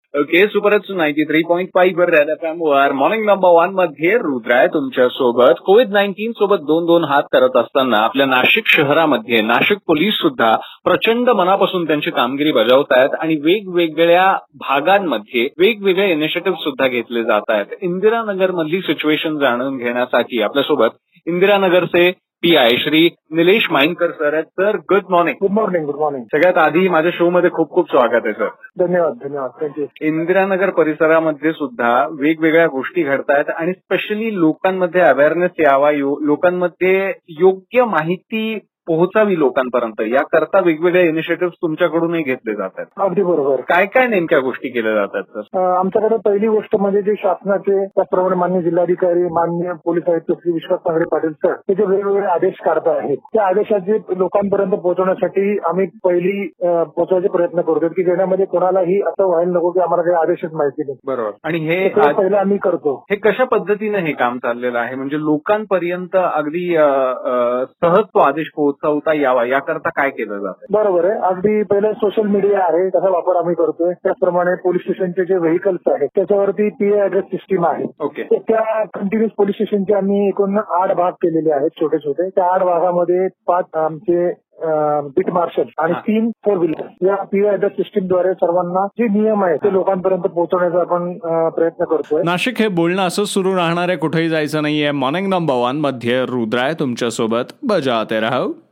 Okay, super 93.5 वर red FM वर morning number 1 मध्ये रुद्र आहे तुमच्या सोबत. कोविड-19 सोबत दोन हात करत असताना आपल्या नाशिक शहरामध्ये नाशिक पोलीस सुद्धा प्रचंड मनापासून त्यांची कामगिरी बजावत आहेत आणि वेगवेगळ्या भागांमध्ये वेगवेगळे इनिशिएटिव्ह सुद्धा घेतले जात आहेत. इंदिरानगर मधली सिच्युएशन जाणून घेण्यासाठी आपल्यासोबत इंदिरानगरचे PI श्री निलेश माईनकर सर आहेत. Sir, good morning. Good morning. Good morning. सगळ्यात आधी माझ्या शो मध्ये खूप खूप स्वागत आहे सर. धन्यवाद. थँक्यू. इंदिरानगर परिसरामध्ये सुद्धा वेगवेगळ्या गोष्टी घडतायत आणि स्पेशली लोकांमध्ये अवेअरनेस यावा, लोकांमध्ये योग्य माहिती पोहोचावी लोकांपर्यंत याकरता वेगवेगळे इनिशिएटिव्ह तुमच्याकडूनही घेतले जात आहेत. अगदी बरोबर. काय काय नेमक्या गोष्टी केल्या जातात सर? आमच्याकडे पहिली गोष्ट म्हणजे जे शासनाचे त्याचप्रमाणे माननीय जिल्हाधिकारी, माननीय पोलीस आयुक्त श्री विश्वास तांगडे पाटील सर हे जे वेगवेगळे आदेश काढत आहेत त्या आदेशाचे लोकांपर्यंत पोहोचवण्यासाठी आम्ही पहिली पोहोचवायचे प्रयत्न करतो की ज्यामध्ये कोणालाही असं व्हायला नको की आम्हाला काही आदेशच माहिती नाही. बरोबर. आणि हे पहिलं आम्ही करतो. हे कशा पद्धतीने हे काम चाललेलं आहे, म्हणजे लोकांपर्यंत अगदी सहज तो आदेश पोहोचवता यावा याकरता काय केलं जातं? बरोबर आहे. अगदी पहिलं सोशल मीडिया आहे त्याचा वापर आम्ही करतोय. त्याचप्रमाणे पोलीस स्टेशनचे जे व्हेकल्स आहेत त्याच्यावरती PA ऍड्रेस सिस्टीम आहे. ओके. त्या कंटिन्युअस पोलीस स्टेशनचे आम्ही एकूण 8 भाग केलेले आहेत छोटे छोटे. त्या 8 भागामध्ये 5 आमचे बीट मार्शल आणि 3 4 व्हीलर या PA ऍड्रेस सिस्टीमद्वारे सर्वांना जे नियम आहे ते लोकांपर्यंत पोहोचवण्याचा आपण प्रयत्न करतोय. नाशिक हे बोलणं असंच सुरू राहणार आहे, कुठेही जायचं नाहीये. मॉर्निंग नंबर 1 मध्ये रुद्र आहे तुमच्यासोबत. बजाते रहो.